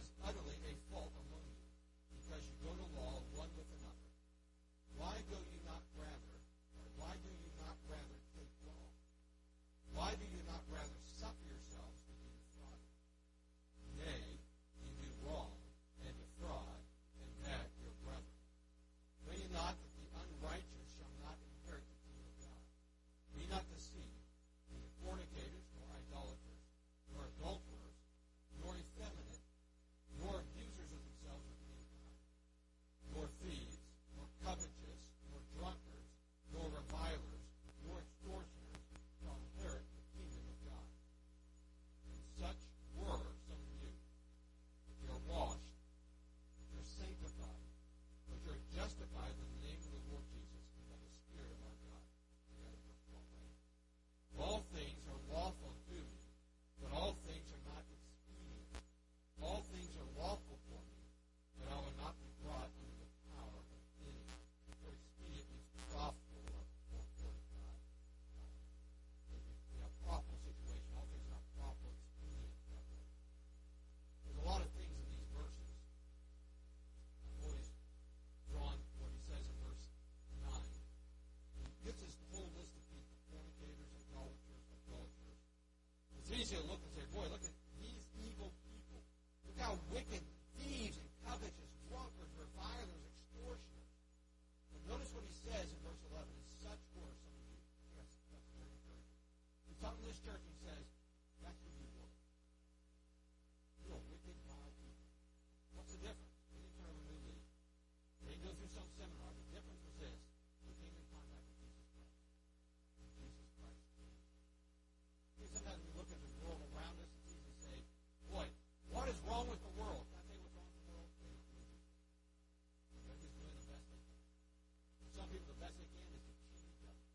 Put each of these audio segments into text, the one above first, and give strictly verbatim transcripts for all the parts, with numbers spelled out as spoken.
is utterly a fault among you, because you go to law one with another. Why go you not rather, or why do you not rather take law? Why do you not rather suffer yourselves to be defrauded? Nay, you do wrong and defraud, and that your brother. Know ye not that the unrighteous shall not inherit the kingdom of God? Be not deceived, neither fornicators, nor idolaters, nor adulterers, nor effeminate, nor abusers of themselves of mankind, nor thieves, nor covetous, nor drunkards, nor revilers, nor extortioners shall inherit the kingdom of God. And such were some of you. But you are washed, but you are sanctified, but you are justified in the name of the Lord Jesus and by the Spirit of our God. All things are lawful to me, but all things are not expedient. All things are lawful for me, but I will not be brought under the power of any. For expedient means profitable or, or fortified. In a profitable situation, all things are not profitable, expedient. There's a lot of things in these verses. I've always drawn what he says in verse nine. He gives us the whole list of people: fornicators, idolaters, adulterers. It's easy to look and say, boy, look at these evil people. Look how wicked, thieves and covetous, drunkards, revilers, extortioners. But notice what he says in verse eleven. And such were some of you. That's, that's very encouraging. He's talking to this church and he says, that's who you were. You're wicked, vile people. What's the difference? They didn't turn over a new leaf. They didn't go through some seminar. The difference was this: they came in contact with Jesus Christ. And Jesus Christ changed. See, sometimes we look at the world around us and see and say, boy, what is wrong with the world? Can I tell you what's wrong with the world? They're not doing it. They're just doing the best they can. For some people, the best they can is to cheat each other.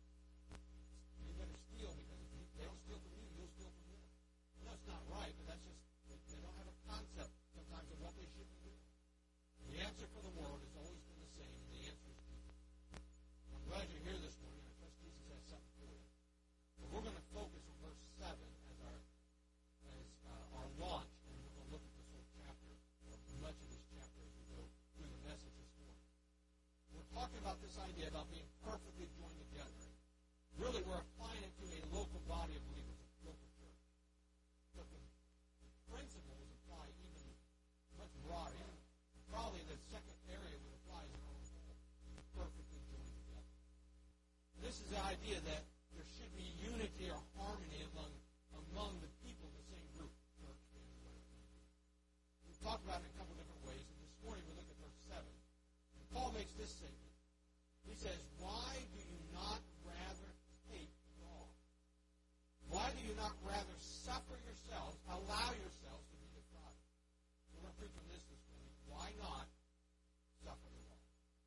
You better steal, because if you, they don't steal from you, you'll steal from them. I know it's not right, but that's just, they, they don't have a concept sometimes of what they should be doing. The answer for the world has always been the same, and the answer is people. I'm glad you're here this morning. I trust Jesus has something for you. But we're going to focus on verse seven as our as uh, our launch, and we're going to look at this whole chapter, or much of this chapter, as we go through the message this morning. We're talking about this idea about being perfectly joined together. Really, we're applying it to a local body of believers, a local church. But the, the principles apply even much broader. Even probably the second area would apply is our own home, being perfectly joined together. This is the idea that there should be unity or harmony among among the people of the same group, church, family, whatever it may be. We've talked about it in a couple different ways, and this morning we look at verse seven. And Paul makes this statement. He says, why do you not rather take law? Why do you not rather suffer yourselves, allow yourselves to be defrauded? We're going to preach on this this morning. Why not suffer the law?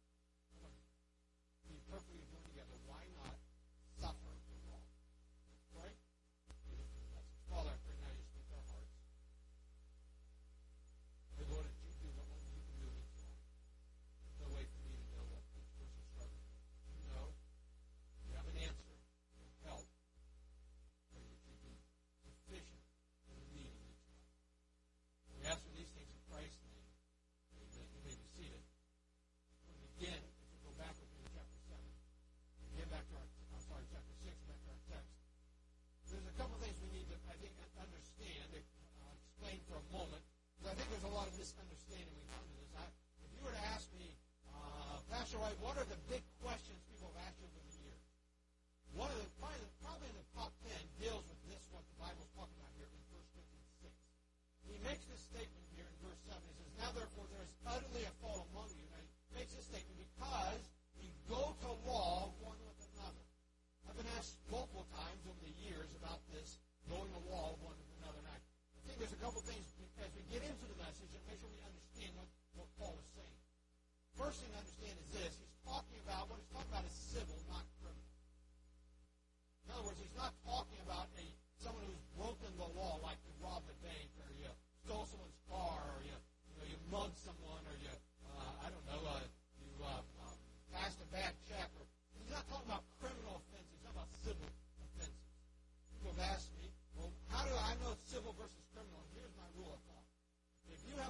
Be perfectly joined together. Why not suffer the law? Let's pray. Get into the message. Father, I pray now you speak to our hearts. Pray, Lord, that you do what only you can do in each one. There's no way for me to know what each person's struggling with. You know. You have an answer. You'll help. Pray that you be sufficient in the need of each one. We ask for these things in Christ's name. Amen. You may be seated. We'll begin, if we go back with me to chapter seven, again back to our, I'm sorry, chapter six, back to our text. There's a couple things we need to, I think, understand, uh, explain for a moment, because I think there's a lot of misunderstanding when we come to this. I, if you were to ask me, uh, Pastor White, what are the big questions people have asked you over the years? One of the, probably, the, probably in the top ten deals with this, what the Bible's talking about here in First Corinthians six. He makes this statement here in verse seven. He says, now therefore there is utterly a fault among you. Now he makes this statement because you go to law one with another. I've been asked multiple times over the years about this, going to law one with another. And I think there's a couple things as we get into the message and make sure we understand what, what Paul is saying. First thing to understand is this. He's talking about, what he's talking about is civil, not criminal. In other words, he's not talking about a someone who's broken the law, like you robbed a bank, or you stole someone's car, or you, you know, you mugged someone, or you, uh, I don't know, uh, you uh, um, passed a bad check. Or, he's not talking about criminal offenses. He's talking about civil offenses. People have asked me, well, how do I know it's civil versus criminal? And here's my rule of thumb. If you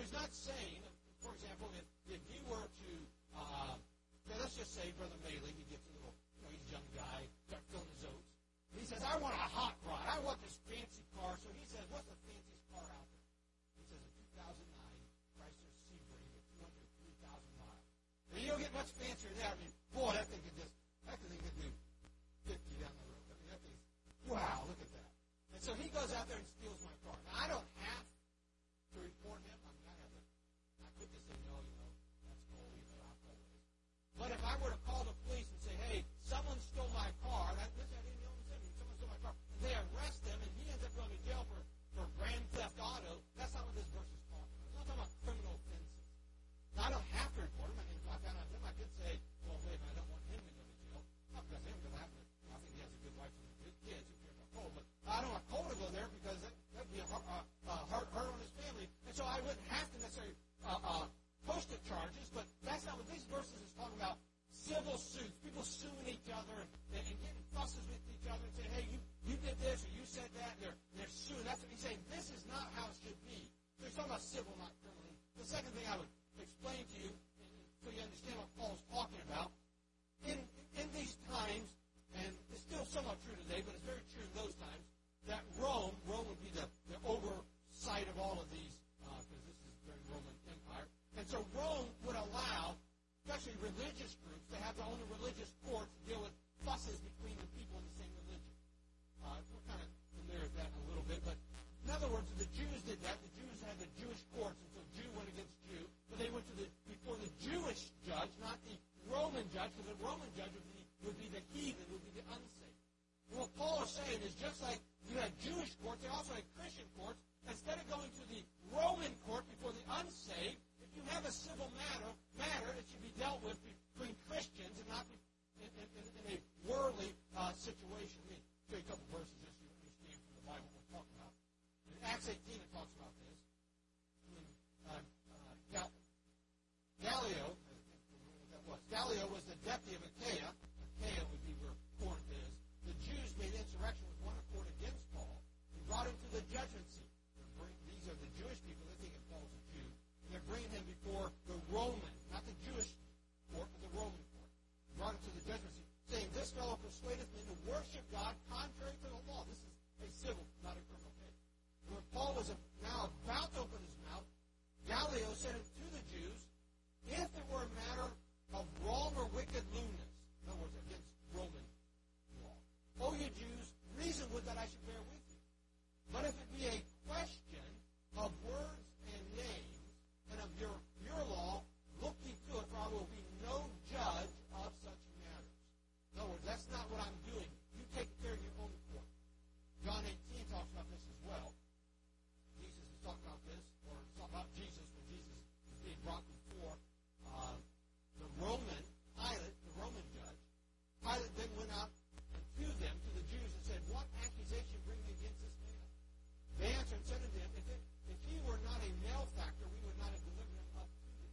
he's not saying, for example, if, if you were to, uh, let's just say Brother Maley, he gets a little, you know, he's a young guy, starts filling his oats. He says, I want a hot rod. I want this fancy car. So he says, what's the fanciest car out there? He says, a two thousand nine Chrysler Sebring with two hundred three thousand miles. And you don't get much fancier than that. I mean, boy, that thing could just, that thing could do fifty down the road. I mean, that thing's, wow, look at that. And so he goes out there and steals my car. Now, I don't have to report him. I mean, I have to, I could just say, no, you know, that's cool, you know, I'll call it. But if I were to call the police and say, hey, someone stole my car, that, listen, I didn't know what said, someone stole my car, and they arrest him, and he ends up going to jail for, for grand theft auto, that's not what this verse is talking about. It's not talking about criminal offenses. Now, I don't have to report him. I mean, if I found out him, I could say, well, wait a minute, I don't want him to go to jail. Not because of him, because I, have to, I think he has a good wife and good kids who care about Cole, but I don't want Cole to go there because that would be a hurt, uh, uh, hurt, hurt on his family, and so I wouldn't have to necessarily uh, uh, post the charges, but that's not what these verses is talking about. Civil suits, people suing each other and, and, and getting fusses with each other and saying, hey, you, you did this or you said that, and they're, they're suing. That's what he's saying. This is not how it should be. So he's talking about civil, not criminal. The second thing I would explain to you, so you understand what Paul's talking about, in, in these times, and it's still somewhat true today, but it's very true in those times, that Rome, Rome would be the, the oversight of all of these, because uh, this is the very Roman Empire. And so Rome would allow, especially religious groups, to have their own religious courts to deal with fusses between the people in the same religion. Uh, we're kind of familiar with that a little bit, but in other words, the Jews did that. The Jews had the Jewish courts, and so Jew went against Jew, but they went to the before the Jewish judge, not the Roman judge, because the Roman judge would be, would be the heathen, would be the unsaved. And what Paul is saying is just like you had Jewish courts, they also had Christian courts. Instead of going to the Roman court before the unsaved, if you have a civil matter, matter, it should be dealt with between Christians and not in, in, in, in a worldly uh, situation. Let me show you a couple verses just so you understand from the Bible what we're talking about. In Acts eighteen, it talks about this. When, uh, uh, Gal- Gallio, I think what that was. Gallio was the deputy of Achaia. Achaia would be where Corinth is. The Jews made insurrection with one accord against Paul and brought him to the judgment seat. These are the Jewish people. They're thinking Paul's a Jew. And they're bringing him before the Roman, not the Jewish court, but the Roman court. Brought him to the judgment seat, saying, this fellow persuadeth me to worship God contrary to the law. This is a civil, not a criminal case. And when Paul was now about to open his mouth, Gallio said to the Jews, if it were a matter of wrong or wicked lewdness, in other words, against Roman law, O you Jews, reason would that I should bear with you. But if it be a question of words and names and of your, your law, look ye to it, for I will be no judge of such matters. In other words, that's not what I'm doing. You take care of your own court. John eighteen talks about this as well. Jesus is talking about this, or it's talking about Jesus when Jesus is being brought before uh, the Roman Pilate, the Roman judge. Pilate then went out to them, to the Jews, and said, what accusation bring you against this man? They answered and said unto him, if, it, if he were not a malefactor, we would not have delivered him up to thee,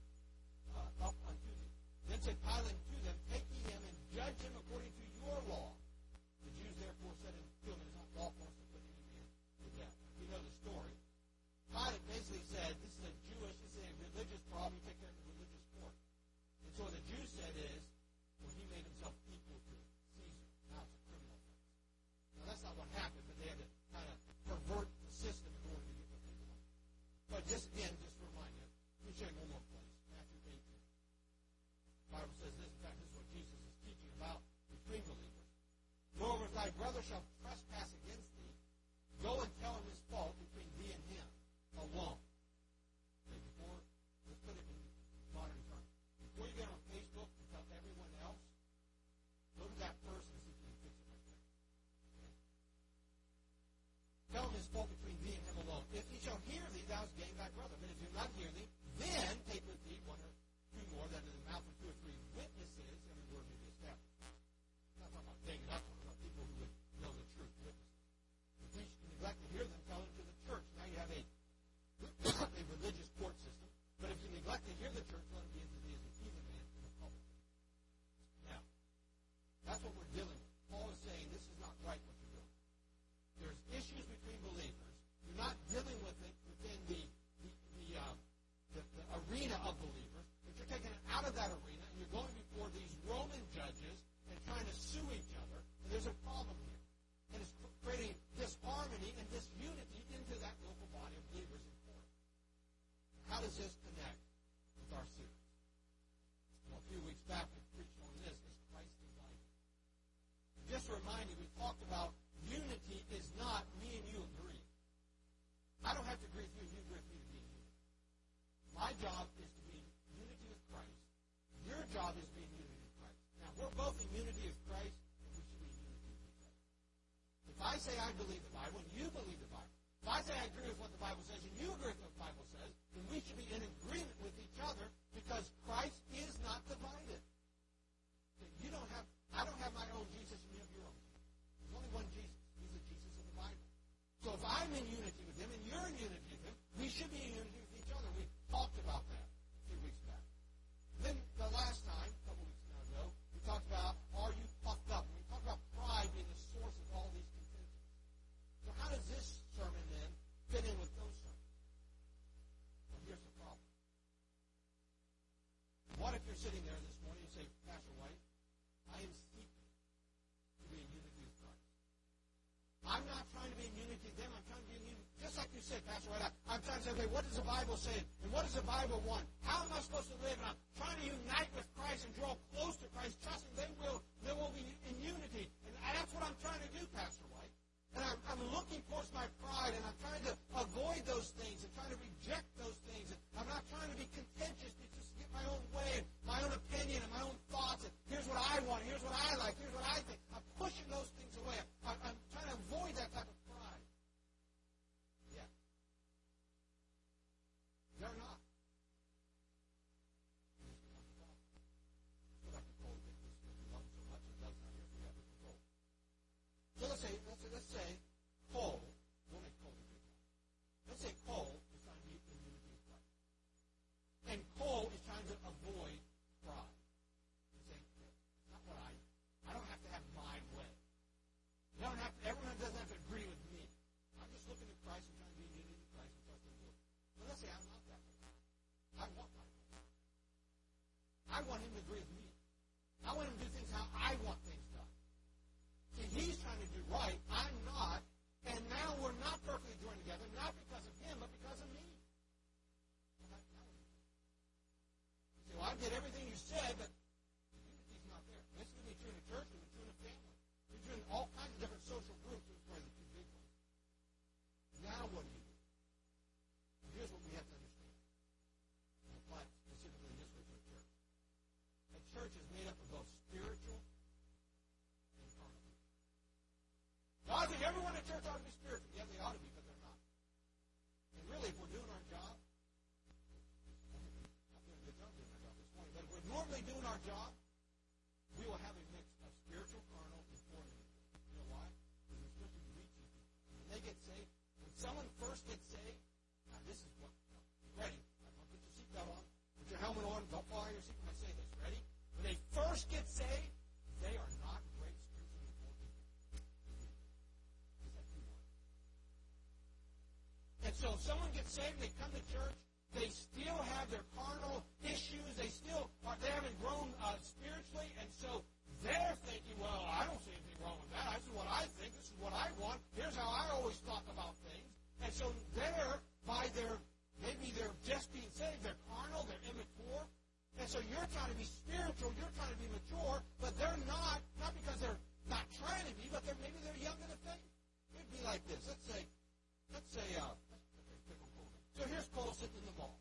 uh, up unto thee. Then said Pilate to them, take ye him and judge him according to your law. The Jews therefore said unto him, it is not lawful to put any man to death. You know the story. Pilate basically said, this is a Jewish, this is a religious problem, you take care of the religious court. And so what the Jews said is, well, he made himself equal to Caesar. Now it's a criminal offense. Now that's not what happened, but they had to kind of pervert the system in order to get what they wanted. But just again, just to remind you, let me show you one more place, Matthew eighteen. The Bible says this, in fact, this is what Jesus is teaching about between believers. Moreover, if thy brother shall trespass against thee, go and tell him his fault between thee and him alone. Okay, before, let's put it in modern terms. Before you get on Facebook and tell everyone else, look at that person and see if you can fix it right there. Okay? Tell him his fault between thee and him alone. If he shall hear thee, thou hast gained thy brother. But if he do not hear thee, then take with thee one or two more, that in the mouth of two or three witnesses, every word may be established. I'm not talking about ganging up, I'm talking about people who would know the truth, witnesses. If he neglect to hear them, tell him to the church. Now you have a, a religious court system. But if you neglect to hear the church, let him be into thee as a heathen man in the public. Now, that's what we're dealing with. Paul is saying this is not right what you're doing. There's issues between believers. You're not dealing with it within the the, the, um, does this connect with our series? Well, a few weeks back we preached on this, is Christ divided? Just to remind you, we talked about unity is not me and you agree. I don't have to agree with you and you agree with me to be in unity. My job is to be in unity with Christ. Your job is to be in unity with Christ. Now, we're both in unity with Christ, and we should be in unity with each other. If I say I believe the Bible and you believe the Bible, if I say I agree with what the Bible says and you agree with what the Bible says, then we should be in agreement with each other because Christ is not divided. You don't have, I don't have my own Jesus and you have your own Jesus. There's only one Jesus. He's the Jesus of the Bible. So if I'm in unity with him and you're in unity with him, we should be in unity with each other. We talked about that a few weeks back. Then the last time, a couple weeks ago, we talked about, are you puffed up? We talked about pride being the source of all these contentions. So how does this sermon then fit in with those sermons? Well, here's the problem. What if you're sitting there this morning and say, Pastor White, I am seeking to be in unity with Christ. I'm not trying to be in unity with them. I'm trying to be in unity. Just like you said, Pastor White, I, I'm trying to say, okay, what does the Bible say? And what does the Bible want? How am I supposed to live? And I'm trying to unite with Christ and draw close to Christ, trusting they will, they will be in unity. And that's what I'm trying to do, Pastor White. And I'm, I'm looking towards my pride, and I'm trying to avoid those things and trying to reject those things. And I'm not trying to be contentious because to get my own way and my own opinion and my own thoughts. And here's what I want. Here's what I like. Here's what I think. I'm pushing those things away. I'm, I'm trying to avoid that type of pride. Yeah. They're not. Go back to Cole. We love him so much. It does not here. We have to control. So let's say, let's say, let's say Cole, we'll make Cole a good guy. Let's say Cole is trying to be in unity with Christ. And Cole is trying to avoid pride. He's saying, it's not what I, I don't have to have my way. You don't have to, everyone doesn't have to agree with me. I'm just looking at Christ and trying to be in unity with Christ and trusting the Lord. But let's say I'm not that way. I want my way. I want him to agree with me. I want him to do things how I want things done. See, he's trying to do right. I'm not. And now we're not perfectly joined together, not because of him, but because of me. Well, that, that you say, well, I did everything you said, but the unity's not there. This is going to be true in a church, it's true in a family. It's true in all kinds of different social groups. Those are the two big ones. Now what do you do? Well, here's what we have to understand. And apply it specifically in this way to a church. A church is made up of both spiritual and carnal people. Now, I think everyone in church ought to be spiritual. Yeah, they ought to be, but they're not. And really, if we're doing our job, I think we're not doing a good job doing our job this morning, but if we're normally doing our job, we will have a mix of spiritual, carnal, and foreign. You know why? Because we're supposed to be reaching people. When they get saved, when someone first gets saved, now this is what, ready, put your seatbelt on, put your helmet on, don't fall out of your seat when I say this, ready? When they first get saved, they are not great spiritually important people. Is that too much? And so if someone gets saved, they come to church, they still have their carnal issues, they still are, they haven't grown uh, spiritually, and so they're thinking, well, I don't see anything wrong with that. This is what I think. This is what I want. Here's how I always talk about things. And so they're, by their, maybe they're just being saved, they're carnal, they're immature. And so you're trying to be spiritual, you're trying to be mature, but they're not, not because they're not trying to be, but they're, maybe they're young in the faith. It'd be like this. Let's say, let's say, uh, okay, pick a Cole. So here's Cole sitting in the mall.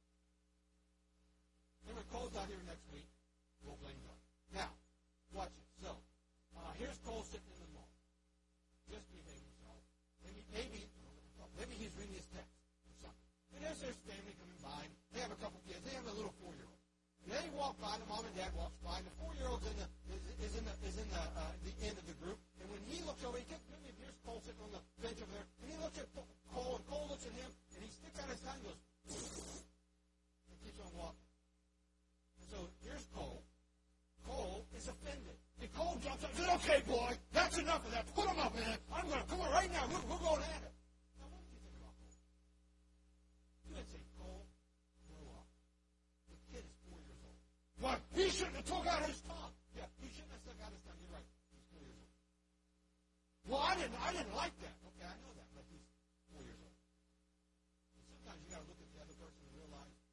And when Cole's out here next week, we'll blame God. Now, watch it. So, uh, here's Cole sitting in the mall. Just behave himself. Maybe, maybe, maybe he's reading his text or something. And there's his family coming by. And they have a couple kids. They have a little four-year-old. And they walk by, the mom and dad walks by, and the four-year-old's in the is, is in the is in the uh, the end of the group. And when he looks over, he gets maybe here's Cole sitting on the bench over there, and he looks at Cole, and Cole looks at him, and he sticks out his tongue and goes, and keeps on walking. And so here's Cole. Cole is offended. And Cole jumps up and says, okay, boy, that's enough of that. Put him up, man. I'm going to, come on, right now. We're, we're going at it. Now, what did you think about Cole? You didn't say, Cole, grow up. The kid is four years old. What? He shouldn't have took out his tongue. Yeah, he shouldn't have stuck out his tongue. You're right. He's four years old. Well, I didn't, I didn't like that. Okay, I know that, but he's four years old. And sometimes you got to look at the other person and realize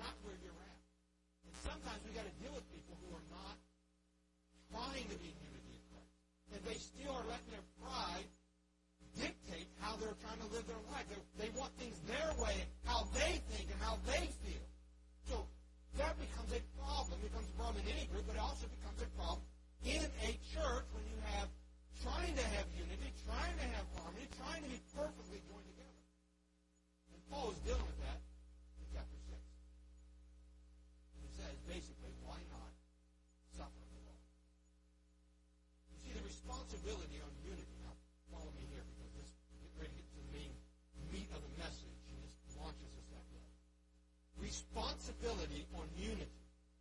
not where you're at. And sometimes we've got to deal with people who are not trying to be in unity in Christ. And they still are letting their pride dictate how they're trying to live their life. They, they want things their way, how they think and how they feel. So that becomes a problem. It becomes a problem in any group, but it also becomes a problem in a church when you have trying to have unity, trying to have harmony, trying to be perfectly joined together. And Paul is dealing with that in chapter six. He says, basically, why not suffer the law? You see, the responsibility on unity. Now, follow me here, because this get ready to get to the main meat of the message, and this launches us that way. Responsibility on unity.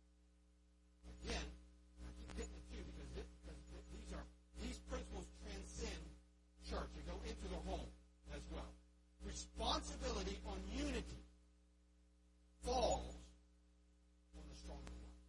Again, I keep getting it too, because, it, because these are these principles transcend church and go into the home as well. Responsibility on unity falls on the stronger one.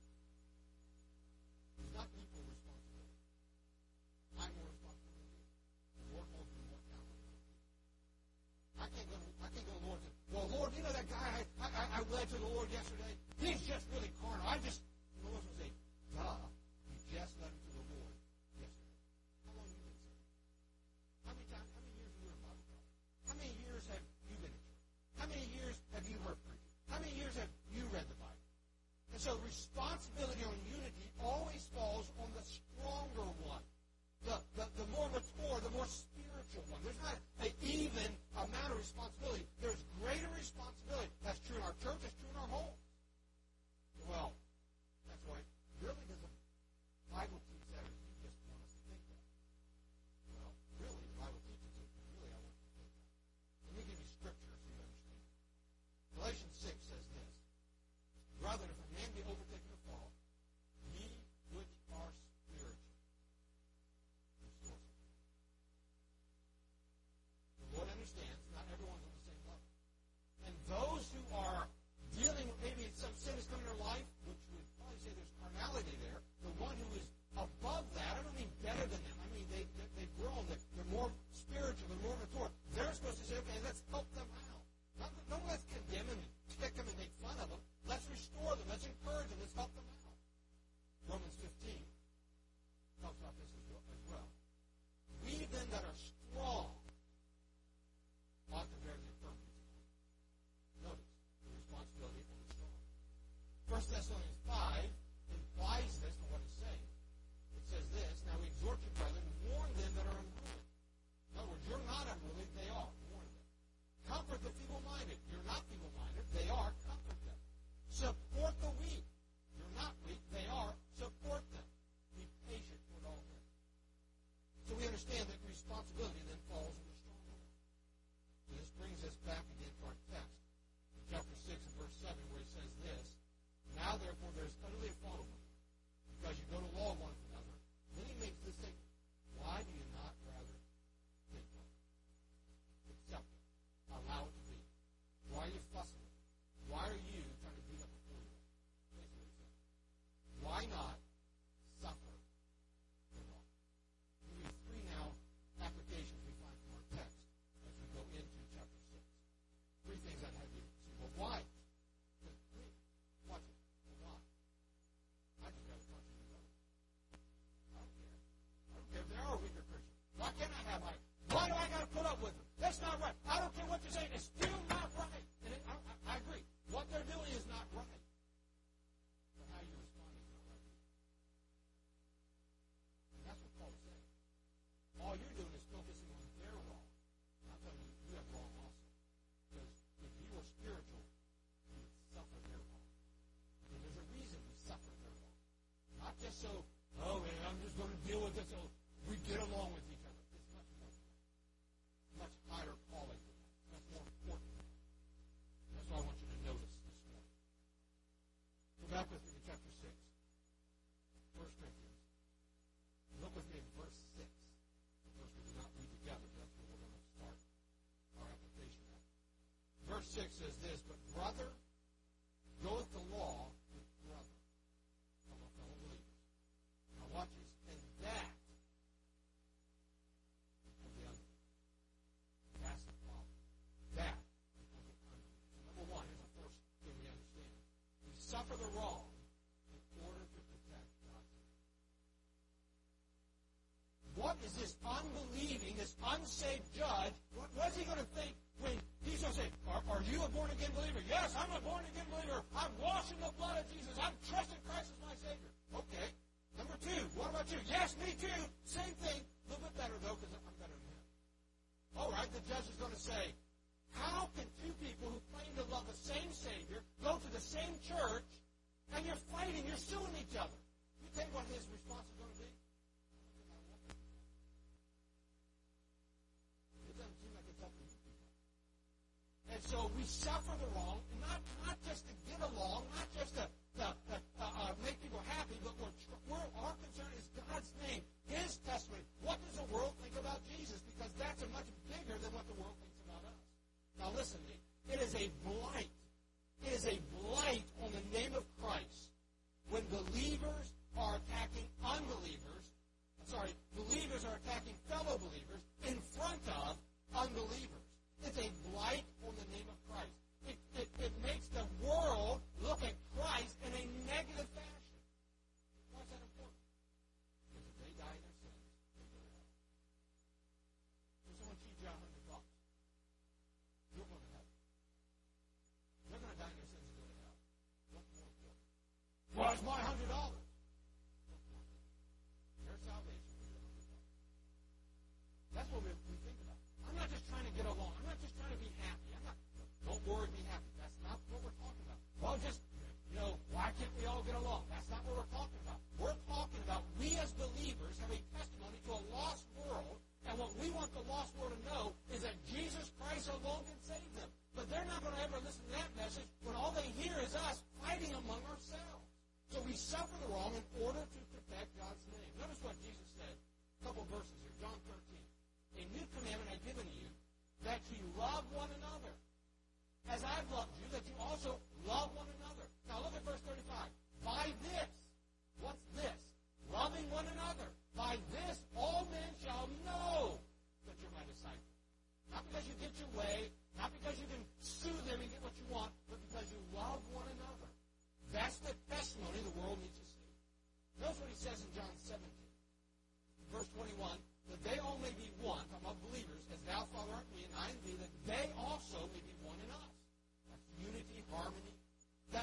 It's not equal responsibility. I'm more responsible than you. The Lord holds me more accountable than you. I can't go. I can't go to the Lord and say, "Well, Lord, you know that guy I, I, I led to the Lord yesterday? He's just really carnal. I just." The Lord's going to say, "Duh, you just led him to the Lord yesterday. How long have you been saved? How many times? How many years have you been in Bible college? How many years have you been in church? How many years have you heard preaching? How many years have you read the Bible?" And so responsibility on unity always falls on the stronger one, the, the, the more mature, the more spiritual one. There's not an even amount of responsibility. There's greater responsibility. That's true in our church. That's true in our home. Well, that's why really does the Bible teach that, or do you just want us to think that? Well, really, the Bible teaches it, but really I want you to think that. Let me give you scripture so you understand. Galatians six says this, "Rather, if a man be overtaken of fault, ye which are spiritual, restore him." The Lord understands not everyone's on the same level. And those who are dealing with maybe some sin has come in their life, which would probably say there's carnality there, the one who is above that, I don't mean better than them, I mean they, they, they've grown, they're, they're more spiritual, they're more mature. They're supposed to say, okay, let's help them out. Not, not let's condemn them and kick them and make fun of them. Let's restore them, let's encourage them, let's help them out. Romans fifteen talks about this as well. As well. We then that are strong ought to bear the infirmities of weak. Notice the responsibility of the strong. First Thessalonians five implies this from what it's saying. It says this, "Now we exhort you, brethren, warn them that are unruly." In other words, you're not unruly, they are. Warn them. Comfort the feeble-minded. You're not feeble-minded, they are. Comfort them. Support the weak. You're not weak, they are. Support them. Be patient toward all men. So we understand that responsibility then falls on the strong one. So this brings us back again to our text. In chapter six and verse seven, where he says this, "Now therefore there is utterly a fault among you, because you go to law one with another." Then he makes this statement, "Why do you not rather take one? Accept it. Allow it to be. Why are you fussing with it? Why are you trying to beat up a four-year-old?" That's what he said. Why not suffer the law? We'll give you three now applications we find from our text as we go into chapter six. Three things I'd have you see. Well, why? Because, wait, watch it. Well, why? I just got to punch you in the nose. I don't care. I don't care if they are a weaker Christian. Why can't I have my, why do I got to put up with them? That's not right. I don't care what you're saying. It's still not right. And it, I, I, I agree. What they're doing is not right. But how you respond is not right either. And that's what Paul is saying. All you're doing is focusing on their wrong. And I'm telling you, you have wrong also. Because if you were spiritual, you would suffer their wrong. And there's a reason we suffer their wrong. Not just so, oh man, I'm just going to deal with this so we get along with each other. It's much more than that. Much higher calling than that. It's much more important than that. And that's what I want you to notice this morning. Go back with me to chapter six. First Corinthians. Look with me at verse six. The verse we do not read together, but that's where we're going to start our application at. Verse six says this, "But brother goeth the law with brother." Of our fellow believers. Now watch this. "And that of the unbelief." That's the problem. That is of the unbelief. So number one, here's the first thing we understand. the judge is going to say, how can two people who claim to love the same Savior go to the same church and you're fighting, you're suing each other? You tell me what his response is going to be? It doesn't seem like it's up to you people. And so we suffer the wrong, not, not just to get along, not just to, to, to uh, uh, make people happy, but we're, we're, our concern is God's name, His testimony. What does the world think about Jesus? Because that's a much bigger than what the world thinks about us. Now listen to me. It is a blight. It is a blight on the name of Christ when believers are attacking unbelievers. I'm sorry, believers are attacking fellow believers in front of unbelievers. It's a blight on the name of Christ. It, it, it makes the world look at Christ in a negative fashion. Why is that important? Because if they die in their sins, they go to hell. If someone cheats you out a hundred bucks, you're going to heaven. They're going to die in their sins and go to hell. What's more important? Well, it's my hundred dollars. What's more important? Their salvation for your hundred bucks. That's what we, we think about. I'm not just trying to get along. I'm not just trying to be happy. I'm not. Don't worry, be happy. That's not what we're talking about. Well, just you know, why can't we all get along? That's not what we're talking about. We're talking about we as believers have a testimony to a lost world, and what we want the lost world to know is that Jesus Christ alone can save them. But they're not going to ever listen to that message when all they hear is us fighting among ourselves. So we suffer the wrong in order to protect God's name. Notice what Jesus said. A couple of verses here. John thirteen. A new commandment I've given you, that you love one another. As I've loved you, that you also love one another. Now look at verse thirty-five. By this, what's this? Loving one another. By this, all men shall know that you're my disciples. Not because you get your way, not because you can sue them and get what you want, but because you love one another. That's the testimony the world needs to see. Notice what he says in John seventeen. Verse twenty-one. That they all may be one, talking about believers, as thou, Father, art me, and I in thee, that they also may be one in us. That's unity, harmony.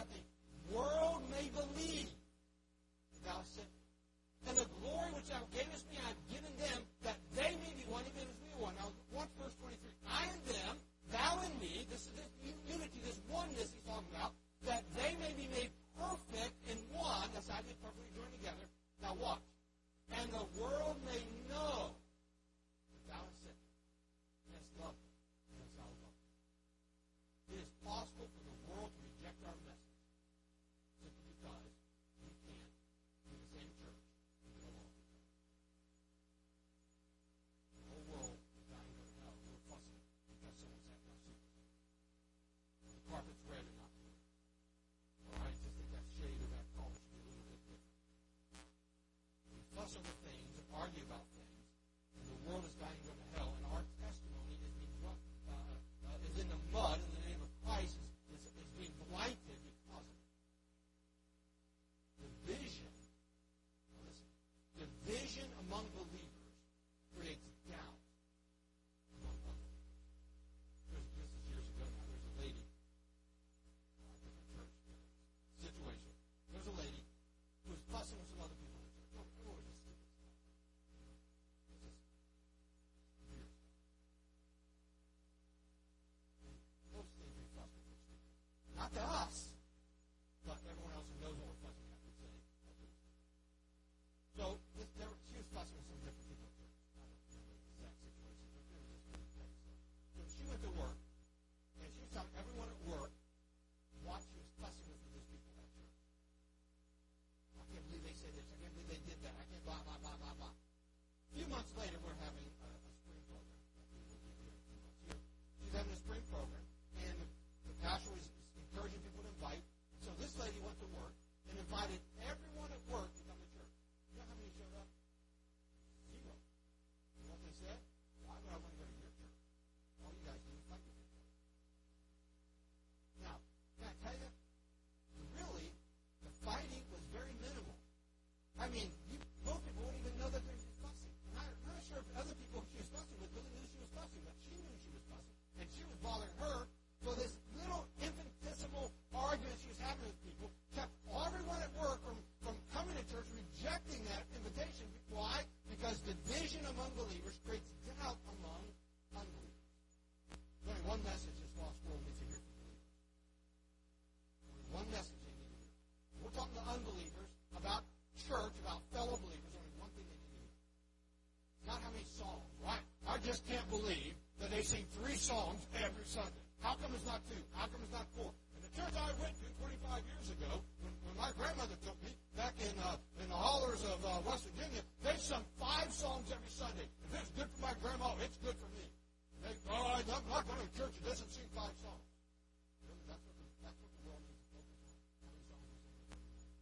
sing three songs every Sunday. How come it's not two? How come it's not four? And the church I went to twenty-five years ago, when, when my grandmother took me, back in uh, in the hollers of uh, West Virginia, they sung five songs every Sunday. If it's good for my grandma, it's good for me. They, oh, I'm not going to church that doesn't sing five songs. Really, that's what the, that's what the world needs to focus on. How many songs we sing?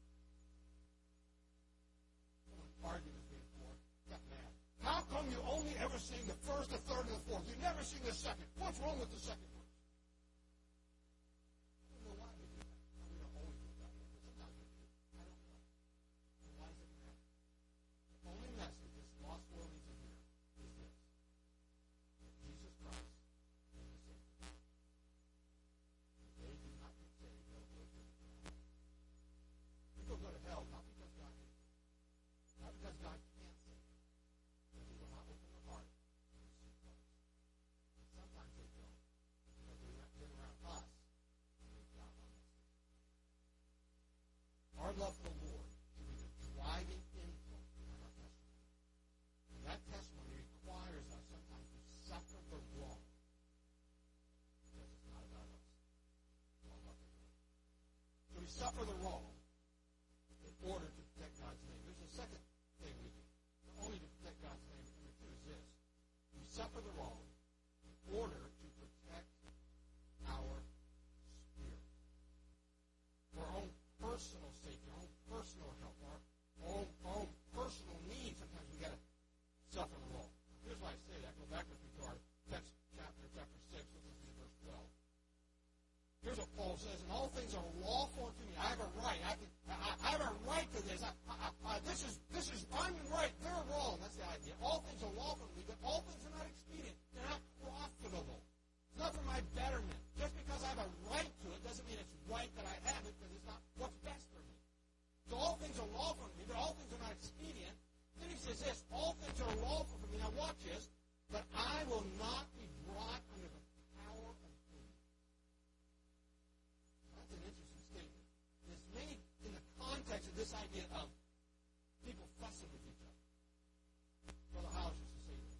Someone argued with me before. Got mad. How come you only ever sing the first, the third, and the fourth? You never sing the second. What's wrong with the second verse? I don't know why we do that. We don't always do that, but sometimes we do. I don't know. So why does it matter? The only message this lost world needs to hear is this. That Jesus Christ is the Savior. They do not get saved, they'll go to hell. People go to hell not because God hates them. Not because God can't save them. But they will not open their heart to receive Christ. And sometimes they don't. Because they've not been around us and they've got our message. Our love for the Lord should be the driving influence behind our testimony. And that testimony requires us sometimes to suffer the wrong. Because it's not about us. It's all about the Lord. So we suffer the wrong in order to protect God's name. There's a second thing we do. Not only to protect God's name, but number two is this. We suffer the wrong in order to protect our spirit. For our own personal safety, our own personal health, our own, our own personal needs, sometimes we got to suffer the wrong. Here's why I say that. Go back with me to our text chapter, chapter six. Let's listen to verse twelve. Here's what Paul says, and all things are lawful unto me. I have a right. I, can, I, I have a right to this. I, I, I, this is, this is, I'm right. They're wrong. That's the idea. All things are lawful to me, but all things are not expedient. They're not profitable. It's not for my betterment. Just because I have a right to it doesn't mean it's right that I have it, because it's not what's best for me. So all things are lawful to me, but all things are not expedient. Then he says this, all things are lawful for me. Now watch this. But I will not be brought under the power of sin. That's an interesting statement. And it's made in the context of this idea of people fussing with each other. Brother Howes used to say this.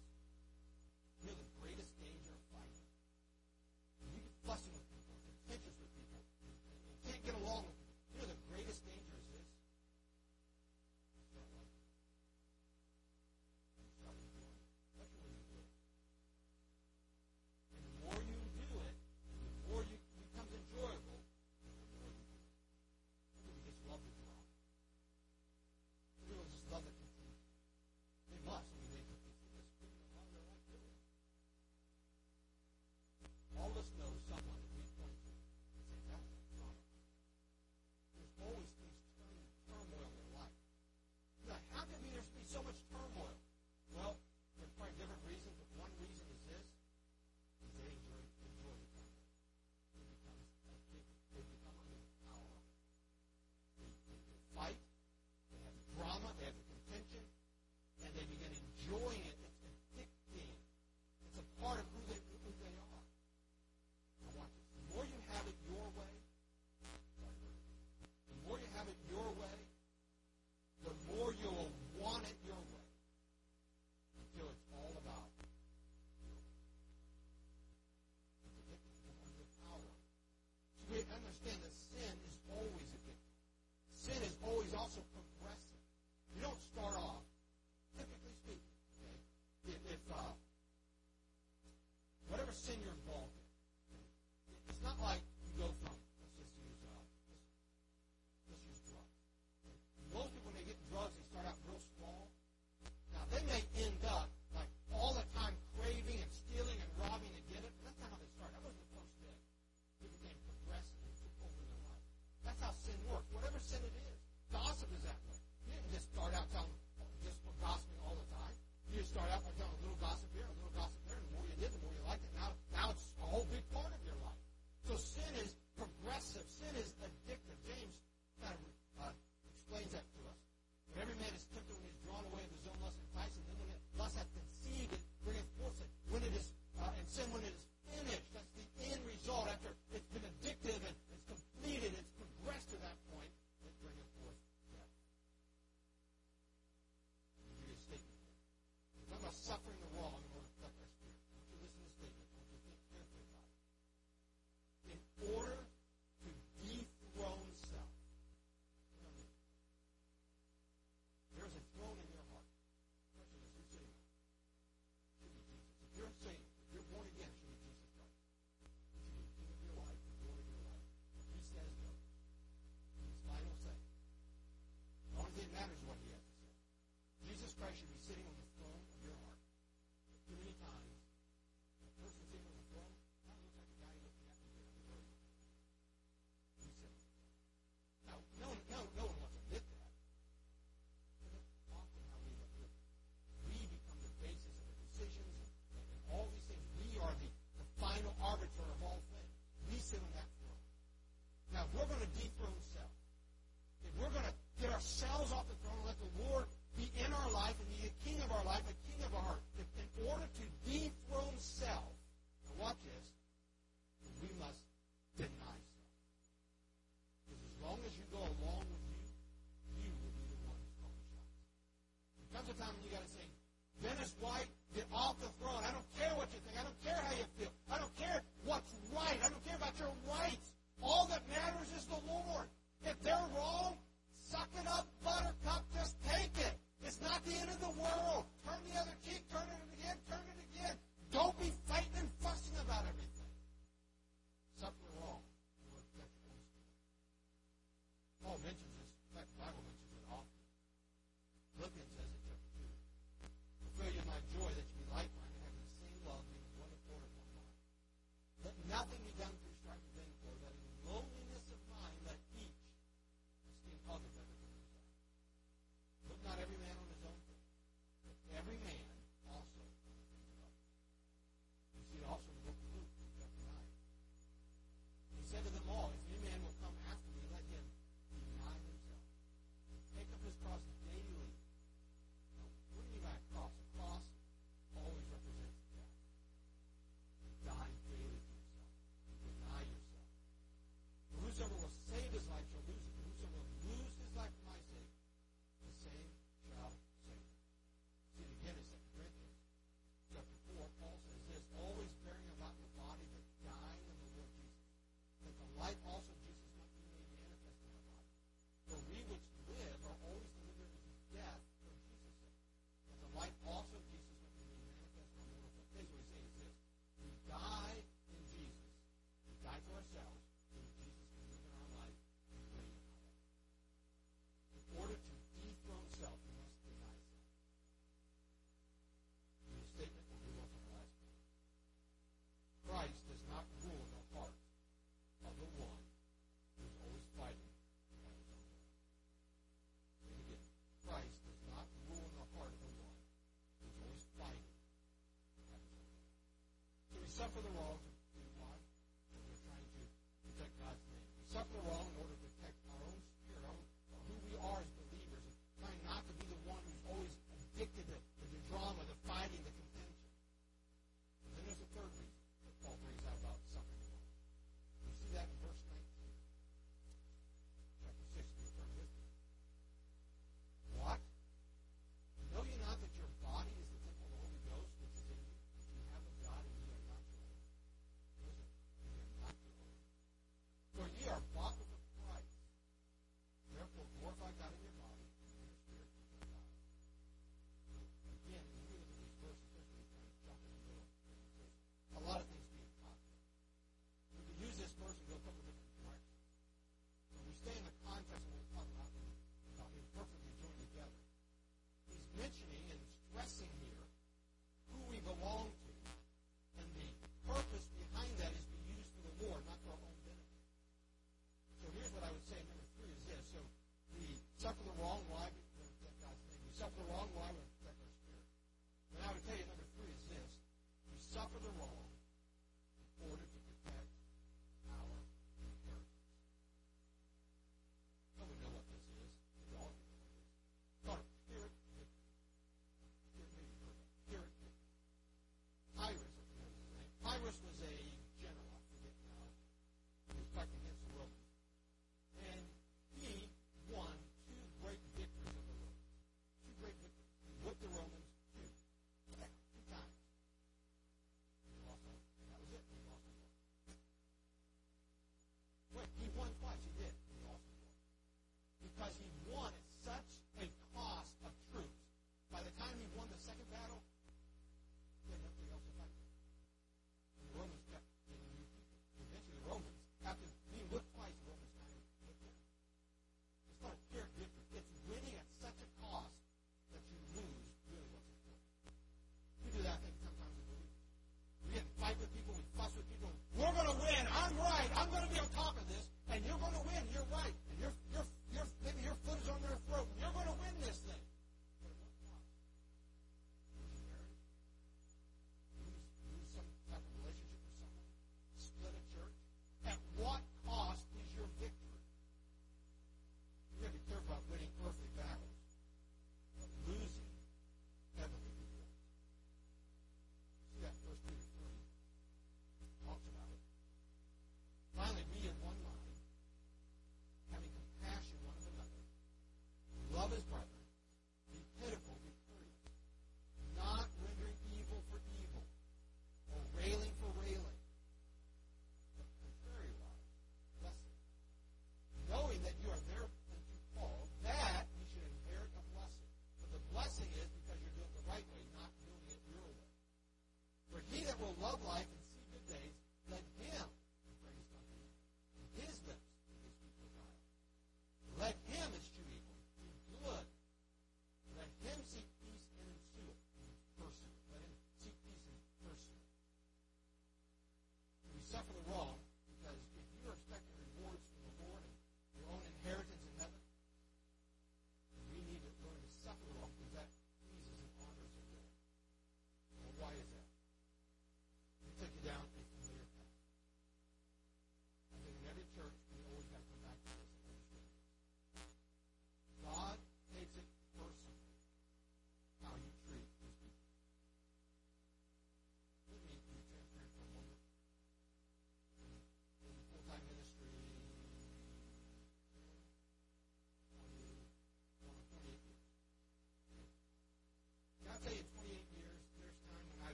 arbiter of all things. We sit on that throne. Now, if we're going to dethrone self, if we're going to get ourselves off the throne and let the Lord be in our life and be the king of our life, the king of our heart, if in order to dethrone self, now watch this, we must deny self. Because as long as you go along with you, you will be the one who's calling the shots. There comes a time when you got to say, Dennis White, get off the throne. I don't care what you think. I don't care how you feel. I don't care what's right. I don't care about your rights. All that matters is the Lord. If they're wrong, suck it up, buttercup. Just take it. It's not the end of the world. Turn the other cheek. Turn it again. Turn it again. Don't be fighting and fussing about everything. Something wrong. Paul mentions this. In fact, the Bible mentions it often. Philippians says it, chapter two. Fulfill you my joy that you be like-minded, having the same love, being one accord of one mind. Let nothing be done through strife and vainglory, but in lowliness of mind let each esteem others better than himself. Look not every man on his own thing, but every man also on the things of others. You see it also in the book of Luke, chapter nine. He said to them all, if any man will come after me, let him deny himself. Take up his cross daily. Now, what do you mean by a cross? A cross always represents death. You die daily to yourself. You deny yourself. For whosoever will save his life shall lose it. But whosoever will lose his life for my sake, the same shall save it. See it again in Second Corinthians chapter four. Paul says this, always bearing about your body the dying of the Lord Jesus, that the life also of Jesus might be made manifest in our body. For we which live are always delivered into death for Jesus' sake, that the life also of Jesus might be made manifest in our mortal flesh. Basically, what he's saying is this, we die in Jesus, we die to ourselves, so that Jesus can live in our life and reign in our life. In order to dethrone self, we must deny self. And the statement will move on to the last point. Christ does not rule in the heart of the one who is always fighting to have his own way. Say it again. Christ does not rule in the heart of the one who is always fighting to have his own way. So we suffer the wrong to do why? When we're trying to protect God's name. We suffer the wrong in order to protect our own spirit, our own, who we are as believers, and trying not to be the one who's always addicted to, to the drama, the fighting, the contention. And then there's a third reason that Paul brings out about suffering the wrong. You see that in verse nineteen. Chapter six, you turn with me. What? Know ye not that your body is the temple of the Holy Ghost, which is in you, that you have of God, and you are not your own?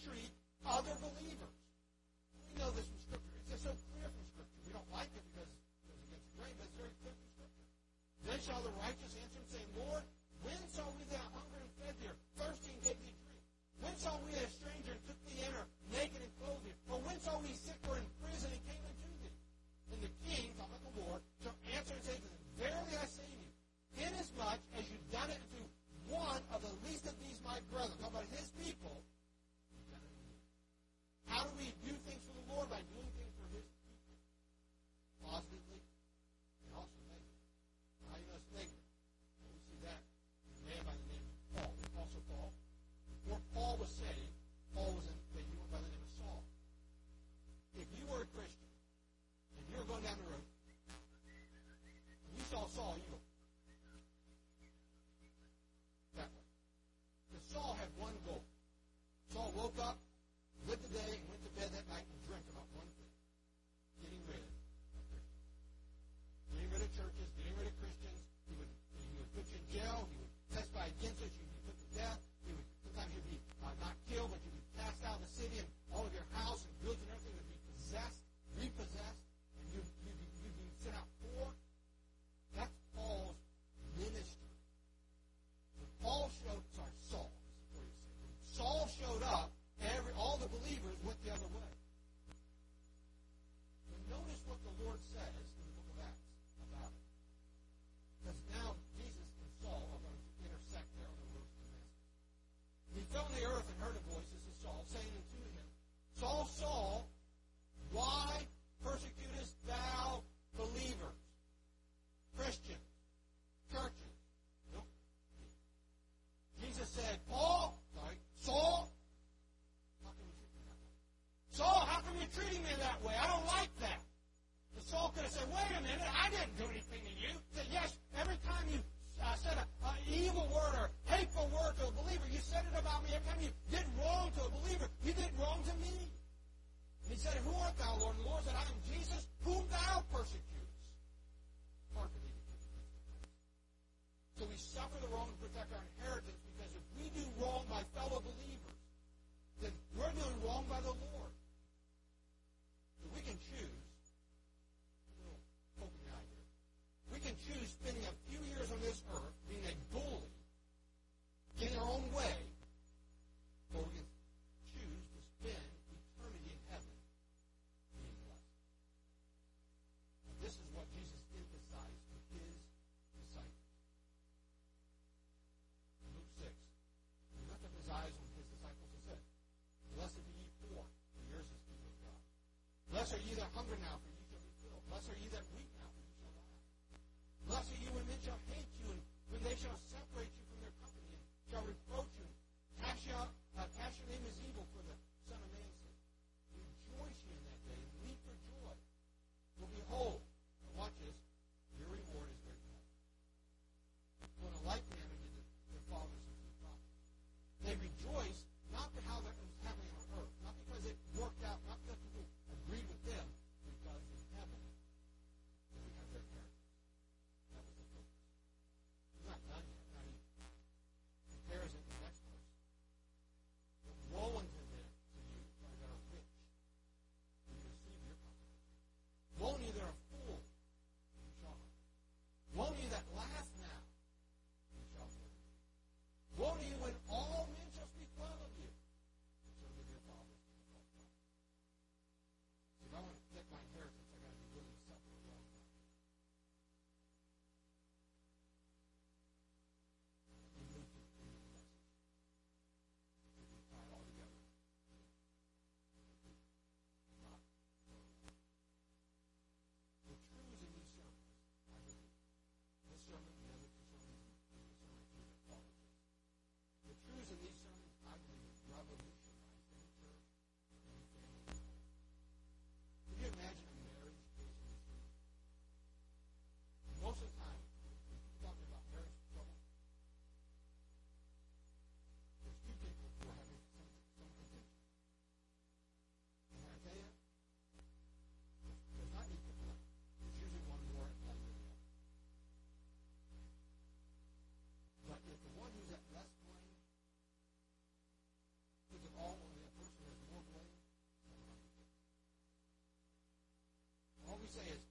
treat other believers. We know this from Scripture. It's just so clear from Scripture. We don't like it because it goes against the grain, but it's very clear from Scripture. Then shall the righteous answer and say, Lord, when saw we thou hunger and fed thee, or thirsty and gave thee drink? When saw we a stranger and took thee in, or naked and clothed thee? Or when saw we sick or in prison and came unto thee? And the king, talking about the Lord, shall answer and say to them, Verily I say to you, inasmuch as you've done it unto one of the least of these my brethren, talking about his people, you've done it to me. How do we do things for the Lord? By doing things for his people. Positively and also negatively. How do you know it's negative? Well, we see that in a man by the name of Paul, the Apostle Paul. Before Paul was saved, Paul was in, he went by the name of Saul. If you were a Christian, and you were going down the road, and you saw Saul, you go, that way. Because Saul had one goal. Saul woke up, lived the day, and went to bed that night and dreamt about one thing. Getting rid of Christians. Getting rid of churches, getting rid of Christians. He would, he would put you in jail. He would testify against us. You'd be put to death. He would, sometimes you'd be uh, not killed, but you'd be cast out of the city, and all of your house and goods and everything would be possessed, repossessed, and you'd, you'd, be, you'd be sent out poor. That's Paul's ministry. When Paul showed, sorry, Saul, before you say, when Saul showed up, every, all the believers went the other way. But notice what the Lord says in the book of Acts about it. Because now Jesus and Saul are going to intersect there on the road to Damascus. He fell on the earth and heard a voice, this is Saul, saying unto him, Saul, Saul, why persecutest thou believers? Christians, churches. Nope. Jesus said, Paul, sorry, Saul, how can you treat me that way? Saul, how come you're treating me that way? I don't like that. And Saul could have said, wait a minute, I didn't do anything to you. He said, yes, every time you uh, said an evil word or hateful word to a believer, you said it about me. Every time you did wrong to a believer, you did wrong to me. And he said, who art thou, Lord? And the Lord said, I am Jesus, whom thou persecutest. Hard for thee to keep the peace. So we suffer the wrong to protect our inheritance, because if we do wrong by fellow believers, then we're doing wrong by the Lord. So we can choose, a little poke in the eye here, we can choose spending a few years on this earth being a bully, getting our own way, or we can choose to spend eternity in heaven being blessed. And this is what Jesus emphasized to his disciples. In Luke six, he lifted up his eyes on his disciples and said, Blessed be ye poor, for yours is the kingdom of God. Blessed are ye that hunger now, for ye shall be filled. Blessed are ye that weep now, for ye shall laugh. Blessed are you when men shall hate you, and when they shall separate you from their company, and shall reproach you, and cast you out, uh, cast your name as evil for the Son of Man's sake. Rejoice ye in that day, and weep for joy. For behold, and watch this, your reward is great in heaven. For in a like manner did the, their fathers and the prophets. They rejoiced not for how that was happening on earth, not because it worked out, not because people agreed with them, because in heaven we have their inheritance. That was the purpose. He's not done yet. Now he say is